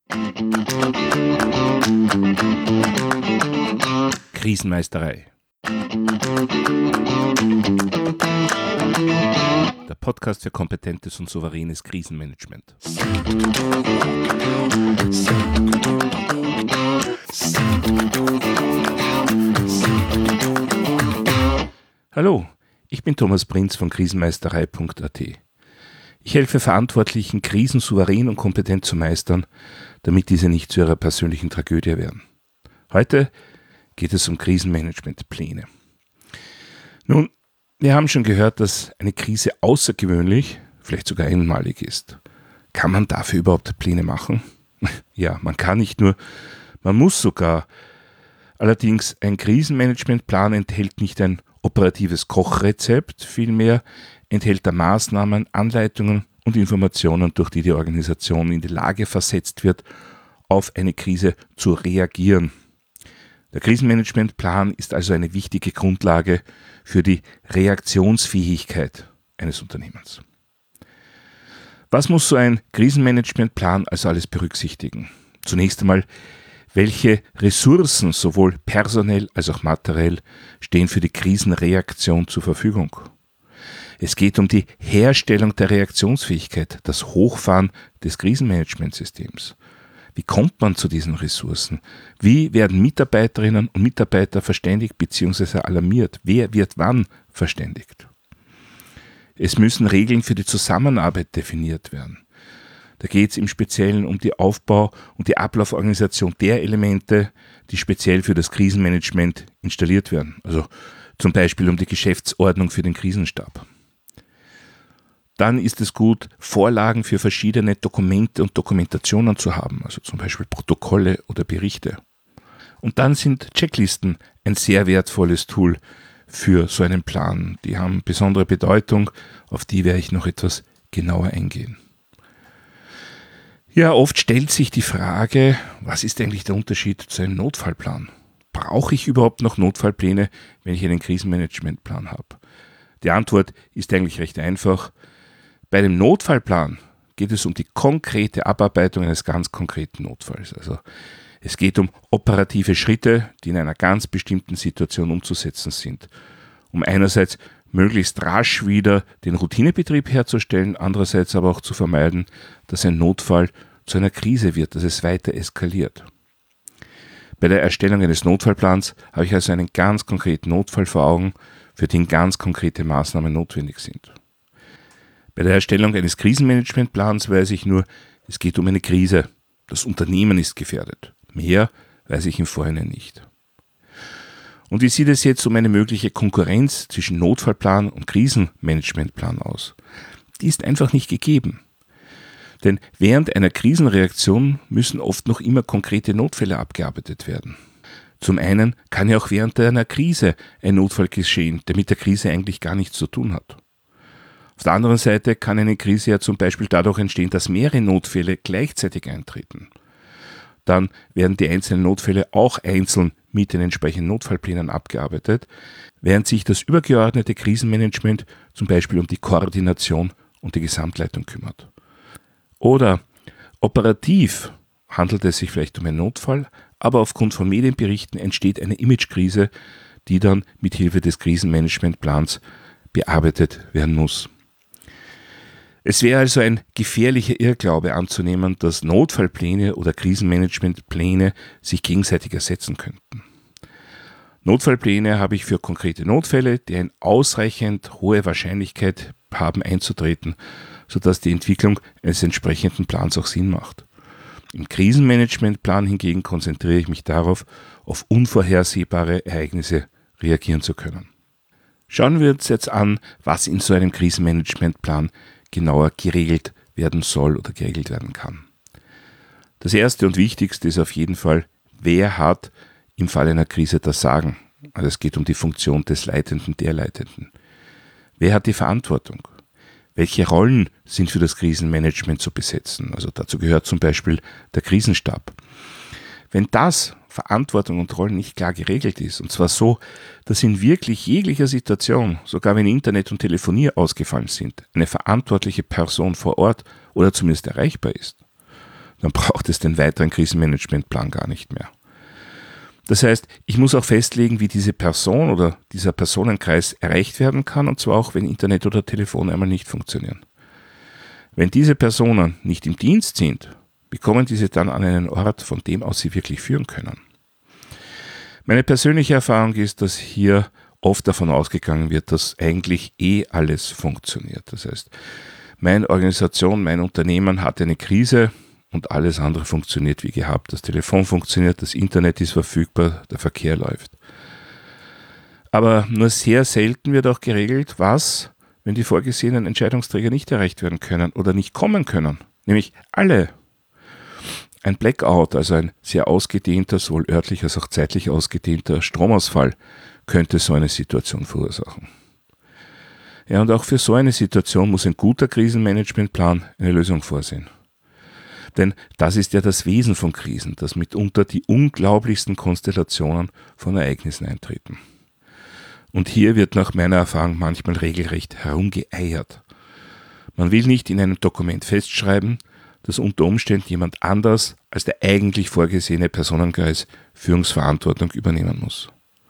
Krisenmeisterei. Der Podcast für kompetentes und souveränes Krisenmanagement. Hallo, ich bin Thomas Prinz von krisenmeisterei.at. Ich helfe Verantwortlichen, Krisen souverän und kompetent zu meistern, damit diese nicht zu ihrer persönlichen Tragödie werden. Heute geht es um Krisenmanagementpläne. Nun, wir haben schon gehört, dass eine Krise außergewöhnlich, vielleicht sogar einmalig ist. Kann man dafür überhaupt Pläne machen? Ja, man kann nicht nur, man muss sogar. Allerdings, ein Krisenmanagementplan enthält nicht ein operatives Kochrezept, vielmehr enthält er Maßnahmen, Anleitungen und Informationen, durch die die Organisation in die Lage versetzt wird, auf eine Krise zu reagieren. Der Krisenmanagementplan ist also eine wichtige Grundlage für die Reaktionsfähigkeit eines Unternehmens. Was muss so ein Krisenmanagementplan also alles berücksichtigen? Zunächst einmal, welche Ressourcen, sowohl personell als auch materiell, stehen für die Krisenreaktion zur Verfügung? Es geht um die Herstellung der Reaktionsfähigkeit, das Hochfahren des Krisenmanagementsystems. Wie kommt man zu diesen Ressourcen? Wie werden Mitarbeiterinnen und Mitarbeiter verständigt bzw. alarmiert? Wer wird wann verständigt? Es müssen Regeln für die Zusammenarbeit definiert werden. Da geht es im Speziellen um die Aufbau- und die Ablauforganisation der Elemente, die speziell für das Krisenmanagement installiert werden. Also zum Beispiel um die Geschäftsordnung für den Krisenstab. Dann ist es gut, Vorlagen für verschiedene Dokumente und Dokumentationen zu haben, also zum Beispiel Protokolle oder Berichte. Und dann sind Checklisten ein sehr wertvolles Tool für so einen Plan. Die haben besondere Bedeutung, auf die werde ich noch etwas genauer eingehen. Ja, oft stellt sich die Frage, was ist eigentlich der Unterschied zu einem Notfallplan? Brauche ich überhaupt noch Notfallpläne, wenn ich einen Krisenmanagementplan habe? Die Antwort ist eigentlich recht einfach. Bei einem Notfallplan geht es um die konkrete Abarbeitung eines ganz konkreten Notfalls. Also es geht um operative Schritte, die in einer ganz bestimmten Situation umzusetzen sind. Um einerseits möglichst rasch wieder den Routinebetrieb herzustellen, andererseits aber auch zu vermeiden, dass ein Notfall zu einer Krise wird, dass es weiter eskaliert. Bei der Erstellung eines Notfallplans habe ich also einen ganz konkreten Notfall vor Augen, für den ganz konkrete Maßnahmen notwendig sind. Bei der Erstellung eines Krisenmanagementplans weiß ich nur, es geht um eine Krise. Das Unternehmen ist gefährdet. Mehr weiß ich im Vorhinein nicht. Und wie sieht es jetzt um eine mögliche Konkurrenz zwischen Notfallplan und Krisenmanagementplan aus? Die ist einfach nicht gegeben. Denn während einer Krisenreaktion müssen oft noch immer konkrete Notfälle abgearbeitet werden. Zum einen kann ja auch während einer Krise ein Notfall geschehen, der mit der Krise eigentlich gar nichts zu tun hat. Auf der anderen Seite kann eine Krise ja zum Beispiel dadurch entstehen, dass mehrere Notfälle gleichzeitig eintreten. Dann werden die einzelnen Notfälle auch einzeln mit den entsprechenden Notfallplänen abgearbeitet, während sich das übergeordnete Krisenmanagement zum Beispiel um die Koordination und die Gesamtleitung kümmert. Oder operativ handelt es sich vielleicht um einen Notfall, aber aufgrund von Medienberichten entsteht eine Imagekrise, die dann mit Hilfe des Krisenmanagementplans bearbeitet werden muss. Es wäre also ein gefährlicher Irrglaube anzunehmen, dass Notfallpläne oder Krisenmanagementpläne sich gegenseitig ersetzen könnten. Notfallpläne habe ich für konkrete Notfälle, die eine ausreichend hohe Wahrscheinlichkeit haben einzutreten, sodass die Entwicklung eines entsprechenden Plans auch Sinn macht. Im Krisenmanagementplan hingegen konzentriere ich mich darauf, auf unvorhersehbare Ereignisse reagieren zu können. Schauen wir uns jetzt an, was in so einem Krisenmanagementplan genauer geregelt werden soll oder geregelt werden kann. Das erste und wichtigste ist auf jeden Fall, wer hat im Fall einer Krise das Sagen? Also es geht um die Funktion des Leitenden, der Leitenden. Wer hat die Verantwortung? Welche Rollen sind für das Krisenmanagement zu besetzen? Also dazu gehört zum Beispiel der Krisenstab. Wenn das Verantwortung und Rollen nicht klar geregelt ist, und zwar so, dass in wirklich jeglicher Situation, sogar wenn Internet und Telefonie ausgefallen sind, eine verantwortliche Person vor Ort oder zumindest erreichbar ist, dann braucht es den weiteren Krisenmanagementplan gar nicht mehr. Das heißt, ich muss auch festlegen, wie diese Person oder dieser Personenkreis erreicht werden kann, und zwar auch, wenn Internet oder Telefon einmal nicht funktionieren. Wenn diese Personen nicht im Dienst sind, wie kommen diese dann an einen Ort, von dem aus sie wirklich führen können? Meine persönliche Erfahrung ist, dass hier oft davon ausgegangen wird, dass eigentlich alles funktioniert. Das heißt, meine Organisation, mein Unternehmen hat eine Krise und alles andere funktioniert wie gehabt. Das Telefon funktioniert, das Internet ist verfügbar, der Verkehr läuft. Aber nur sehr selten wird auch geregelt, was, wenn die vorgesehenen Entscheidungsträger nicht erreicht werden können oder nicht kommen können. Nämlich alle. Ein Blackout, also ein sehr ausgedehnter, sowohl örtlich als auch zeitlich ausgedehnter Stromausfall, könnte so eine Situation verursachen. Ja, und auch für so eine Situation muss ein guter Krisenmanagementplan eine Lösung vorsehen. Denn das ist ja das Wesen von Krisen, dass mitunter die unglaublichsten Konstellationen von Ereignissen eintreten. Und hier wird nach meiner Erfahrung manchmal regelrecht herumgeeiert. Man will nicht in einem Dokument festschreiben, dass unter Umständen jemand anders als der eigentlich vorgesehene Personenkreis Führungsverantwortung übernehmen muss.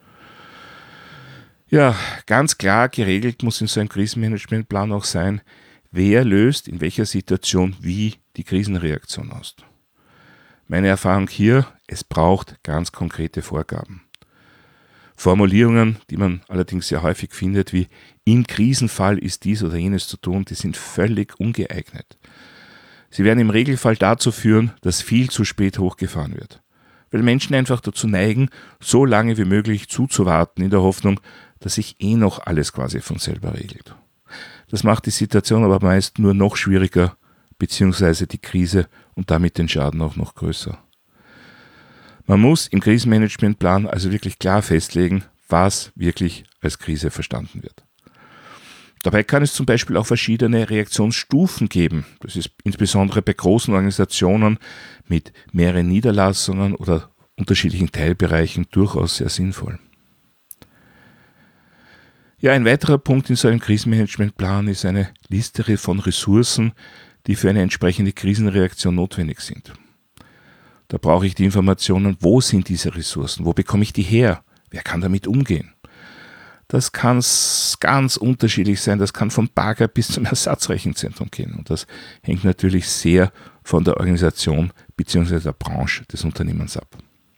Ja, ganz klar geregelt muss in so einem Krisenmanagementplan auch sein, wer löst in welcher Situation wie die Krisenreaktion aus. Meine Erfahrung hier, es braucht ganz konkrete Vorgaben. Formulierungen, die man allerdings sehr häufig findet, wie im Krisenfall ist dies oder jenes zu tun, die sind völlig ungeeignet. Sie werden im Regelfall dazu führen, dass viel zu spät hochgefahren wird. Weil Menschen einfach dazu neigen, so lange wie möglich zuzuwarten, in der Hoffnung, dass sich noch alles quasi von selber regelt. Das macht die Situation aber meist nur noch schwieriger, beziehungsweise die Krise und damit den Schaden auch noch größer. Man muss im Krisenmanagementplan also wirklich klar festlegen, was wirklich als Krise verstanden wird. Dabei kann es zum Beispiel auch verschiedene Reaktionsstufen geben. Das ist insbesondere bei großen Organisationen mit mehreren Niederlassungen oder unterschiedlichen Teilbereichen durchaus sehr sinnvoll. Ja, ein weiterer Punkt in so einem Krisenmanagementplan ist eine Liste von Ressourcen, die für eine entsprechende Krisenreaktion notwendig sind. Da brauche ich die Informationen, wo sind diese Ressourcen, wo bekomme ich die her, wer kann damit umgehen. Das kann ganz unterschiedlich sein, das kann vom Bagger bis zum Ersatzrechenzentrum gehen und das hängt natürlich sehr von der Organisation bzw. der Branche des Unternehmens ab.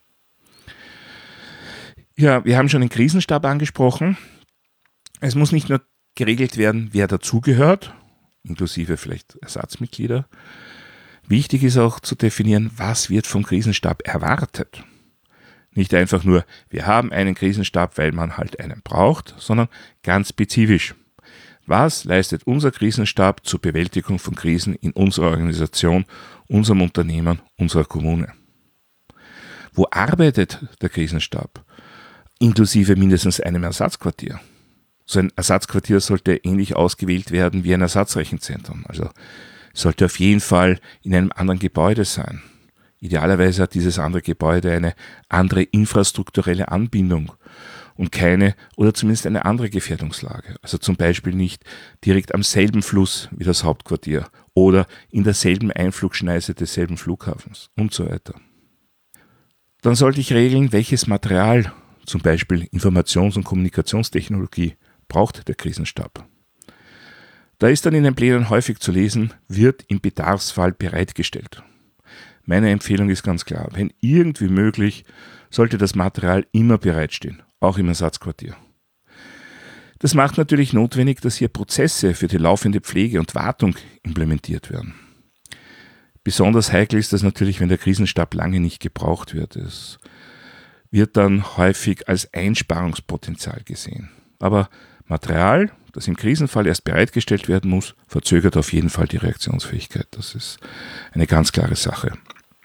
Ja, wir haben schon den Krisenstab angesprochen. Es muss nicht nur geregelt werden, wer dazugehört, inklusive vielleicht Ersatzmitglieder. Wichtig ist auch zu definieren, was wird vom Krisenstab erwartet. Nicht einfach nur, wir haben einen Krisenstab, weil man halt einen braucht, sondern ganz spezifisch. Was leistet unser Krisenstab zur Bewältigung von Krisen in unserer Organisation, unserem Unternehmen, unserer Kommune? Wo arbeitet der Krisenstab? Inklusive mindestens einem Ersatzquartier. So ein Ersatzquartier sollte ähnlich ausgewählt werden wie ein Ersatzrechenzentrum. Also sollte auf jeden Fall in einem anderen Gebäude sein. Idealerweise hat dieses andere Gebäude eine andere infrastrukturelle Anbindung und keine oder zumindest eine andere Gefährdungslage. Also zum Beispiel nicht direkt am selben Fluss wie das Hauptquartier oder in derselben Einflugschneise desselben Flughafens und so weiter. Dann sollte ich regeln, welches Material, zum Beispiel Informations- und Kommunikationstechnologie, braucht der Krisenstab. Da ist dann in den Plänen häufig zu lesen, wird im Bedarfsfall bereitgestellt. Meine Empfehlung ist ganz klar, wenn irgendwie möglich, sollte das Material immer bereitstehen, auch im Ersatzquartier. Das macht natürlich notwendig, dass hier Prozesse für die laufende Pflege und Wartung implementiert werden. Besonders heikel ist das natürlich, wenn der Krisenstab lange nicht gebraucht wird. Es wird dann häufig als Einsparungspotenzial gesehen. Aber Material, das im Krisenfall erst bereitgestellt werden muss, verzögert auf jeden Fall die Reaktionsfähigkeit. Das ist eine ganz klare Sache.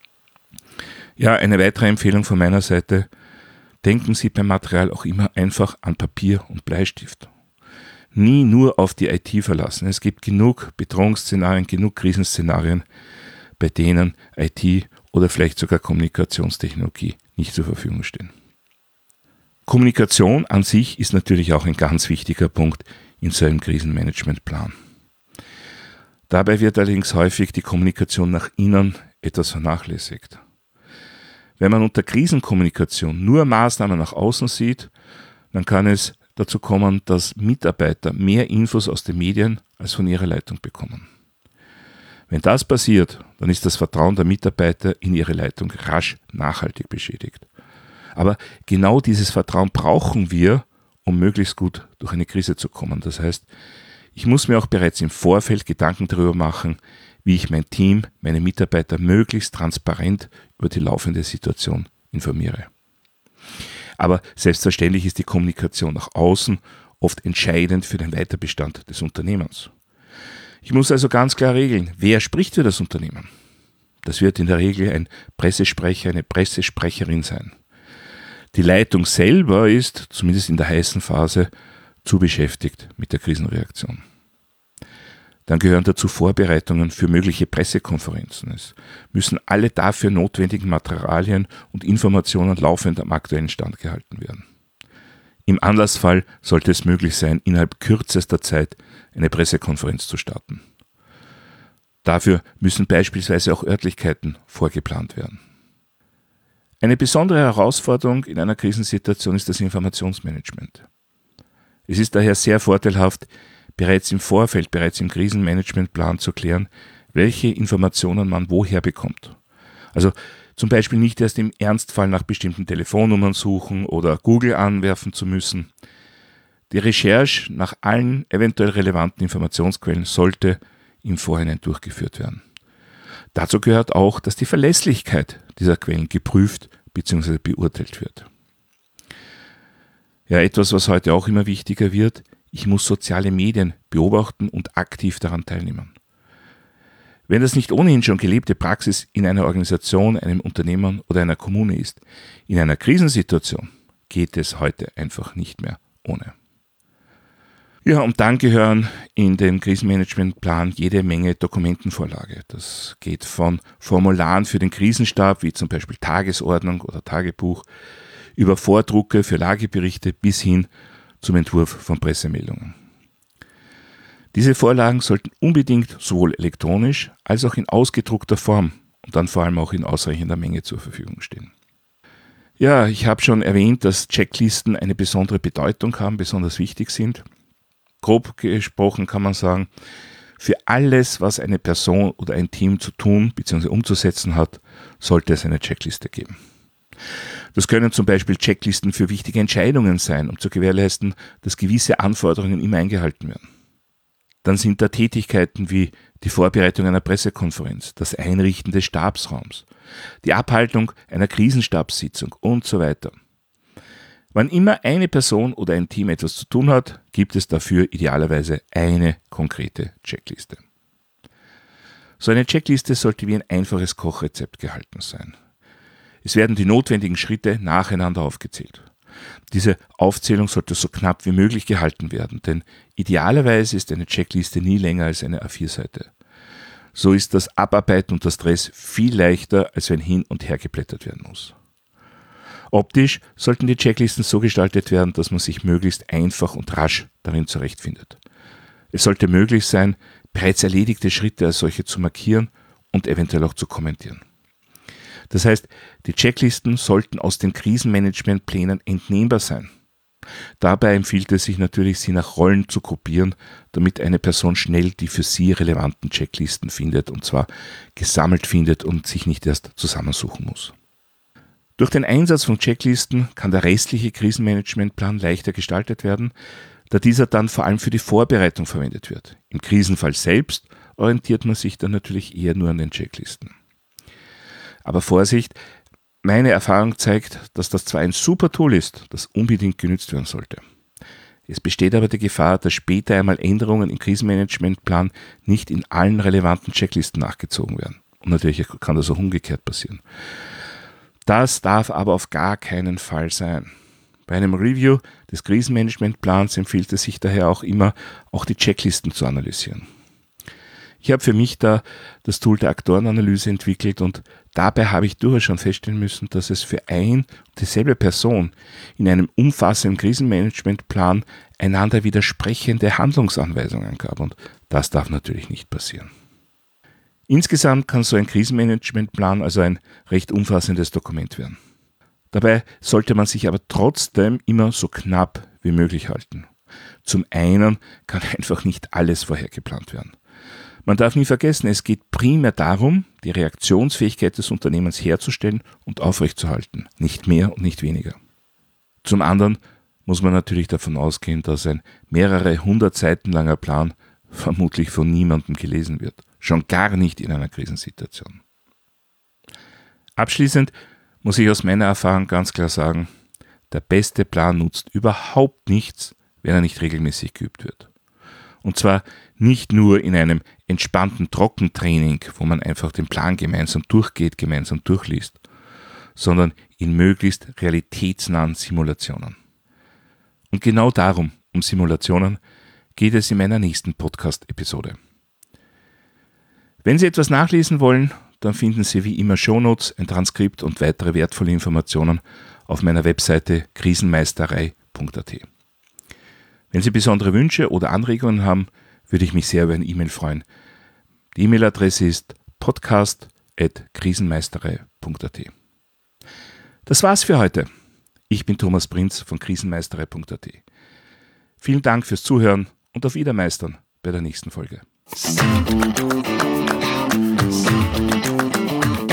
Ja, eine weitere Empfehlung von meiner Seite: Denken Sie beim Material auch immer einfach an Papier und Bleistift. Nie nur auf die IT verlassen. Es gibt genug Bedrohungsszenarien, genug Krisenszenarien, bei denen IT oder vielleicht sogar Kommunikationstechnologie nicht zur Verfügung stehen. Kommunikation an sich ist natürlich auch ein ganz wichtiger Punkt in so einem Krisenmanagementplan. Dabei wird allerdings häufig die Kommunikation nach innen etwas vernachlässigt. Wenn man unter Krisenkommunikation nur Maßnahmen nach außen sieht, dann kann es dazu kommen, dass Mitarbeiter mehr Infos aus den Medien als von ihrer Leitung bekommen. Wenn das passiert, dann ist das Vertrauen der Mitarbeiter in ihre Leitung rasch nachhaltig beschädigt. Aber genau dieses Vertrauen brauchen wir, um möglichst gut durch eine Krise zu kommen. Das heißt, ich muss mir auch bereits im Vorfeld Gedanken darüber machen, wie ich mein Team, meine Mitarbeiter möglichst transparent über die laufende Situation informiere. Aber selbstverständlich ist die Kommunikation nach außen oft entscheidend für den Weiterbestand des Unternehmens. Ich muss also ganz klar regeln, wer spricht für das Unternehmen. Das wird in der Regel ein Pressesprecher, eine Pressesprecherin sein. Die Leitung selber ist, zumindest in der heißen Phase, zu beschäftigt mit der Krisenreaktion. Dann gehören dazu Vorbereitungen für mögliche Pressekonferenzen. Es müssen alle dafür notwendigen Materialien und Informationen laufend am aktuellen Stand gehalten werden. Im Anlassfall sollte es möglich sein, innerhalb kürzester Zeit eine Pressekonferenz zu starten. Dafür müssen beispielsweise auch Örtlichkeiten vorgeplant werden. Eine besondere Herausforderung in einer Krisensituation ist das Informationsmanagement. Es ist daher sehr vorteilhaft, bereits im Vorfeld, bereits im Krisenmanagementplan zu klären, welche Informationen man woher bekommt. Also zum Beispiel nicht erst im Ernstfall nach bestimmten Telefonnummern suchen oder Google anwerfen zu müssen. Die Recherche nach allen eventuell relevanten Informationsquellen sollte im Vorhinein durchgeführt werden. Dazu gehört auch, dass die Verlässlichkeit dieser Quellen geprüft bzw. beurteilt wird. Ja, etwas, was heute auch immer wichtiger wird: Ich muss soziale Medien beobachten und aktiv daran teilnehmen. Wenn das nicht ohnehin schon gelebte Praxis in einer Organisation, einem Unternehmen oder einer Kommune ist, in einer Krisensituation geht es heute einfach nicht mehr ohne. Ja, und dann gehören in den Krisenmanagementplan jede Menge Dokumentenvorlage. Das geht von Formularen für den Krisenstab, wie zum Beispiel Tagesordnung oder Tagebuch, über Vordrucke für Lageberichte bis hin zum Entwurf von Pressemeldungen. Diese Vorlagen sollten unbedingt sowohl elektronisch als auch in ausgedruckter Form und dann vor allem auch in ausreichender Menge zur Verfügung stehen. Ja, ich habe schon erwähnt, dass Checklisten eine besondere Bedeutung haben, besonders wichtig sind. Grob gesprochen kann man sagen, für alles, was eine Person oder ein Team zu tun bzw. umzusetzen hat, sollte es eine Checkliste geben. Das können zum Beispiel Checklisten für wichtige Entscheidungen sein, um zu gewährleisten, dass gewisse Anforderungen immer eingehalten werden. Dann sind da Tätigkeiten wie die Vorbereitung einer Pressekonferenz, das Einrichten des Stabsraums, die Abhaltung einer Krisenstabssitzung und so weiter. Wann immer eine Person oder ein Team etwas zu tun hat, gibt es dafür idealerweise eine konkrete Checkliste. So eine Checkliste sollte wie ein einfaches Kochrezept gehalten sein. Es werden die notwendigen Schritte nacheinander aufgezählt. Diese Aufzählung sollte so knapp wie möglich gehalten werden, denn idealerweise ist eine Checkliste nie länger als eine A4-Seite. So ist das Abarbeiten unter Stress viel leichter, als wenn hin und her geblättert werden muss. Optisch sollten die Checklisten so gestaltet werden, dass man sich möglichst einfach und rasch darin zurechtfindet. Es sollte möglich sein, bereits erledigte Schritte als solche zu markieren und eventuell auch zu kommentieren. Das heißt, die Checklisten sollten aus den Krisenmanagementplänen entnehmbar sein. Dabei empfiehlt es sich natürlich, sie nach Rollen zu gruppieren, damit eine Person schnell die für sie relevanten Checklisten findet, und zwar gesammelt findet und sich nicht erst zusammensuchen muss. Durch den Einsatz von Checklisten kann der restliche Krisenmanagementplan leichter gestaltet werden, da dieser dann vor allem für die Vorbereitung verwendet wird. Im Krisenfall selbst orientiert man sich dann natürlich eher nur an den Checklisten. Aber Vorsicht, meine Erfahrung zeigt, dass das zwar ein super Tool ist, das unbedingt genutzt werden sollte. Es besteht aber die Gefahr, dass später einmal Änderungen im Krisenmanagementplan nicht in allen relevanten Checklisten nachgezogen werden. Und natürlich kann das auch umgekehrt passieren. Das darf aber auf gar keinen Fall sein. Bei einem Review des Krisenmanagementplans empfiehlt es sich daher auch immer, auch die Checklisten zu analysieren. Ich habe für mich da das Tool der Aktorenanalyse entwickelt und dabei habe ich durchaus schon feststellen müssen, dass es für ein und dieselbe Person in einem umfassenden Krisenmanagementplan einander widersprechende Handlungsanweisungen gab, und das darf natürlich nicht passieren. Insgesamt kann so ein Krisenmanagementplan also ein recht umfassendes Dokument werden. Dabei sollte man sich aber trotzdem immer so knapp wie möglich halten. Zum einen kann einfach nicht alles vorher geplant werden. Man darf nie vergessen, es geht primär darum, die Reaktionsfähigkeit des Unternehmens herzustellen und aufrechtzuerhalten, nicht mehr und nicht weniger. Zum anderen muss man natürlich davon ausgehen, dass ein mehrere 100 Seiten langer Plan vermutlich von niemandem gelesen wird, schon gar nicht in einer Krisensituation. Abschließend muss ich aus meiner Erfahrung ganz klar sagen, der beste Plan nutzt überhaupt nichts, wenn er nicht regelmäßig geübt wird. Und zwar nicht nur in einem entspannten Trockentraining, wo man einfach den Plan gemeinsam durchgeht, gemeinsam durchliest, sondern in möglichst realitätsnahen Simulationen. Und genau darum, um Simulationen, geht es in meiner nächsten Podcast-Episode. Wenn Sie etwas nachlesen wollen, dann finden Sie wie immer Shownotes, ein Transkript und weitere wertvolle Informationen auf meiner Webseite krisenmeisterei.at. Wenn Sie besondere Wünsche oder Anregungen haben, würde ich mich sehr über eine E-Mail freuen. Die E-Mail-Adresse ist podcast@krisenmeisterei.at. Das war's für heute. Ich bin Thomas Prinz von krisenmeisterei.at. Vielen Dank fürs Zuhören und auf Wiedermeistern bei der nächsten Folge.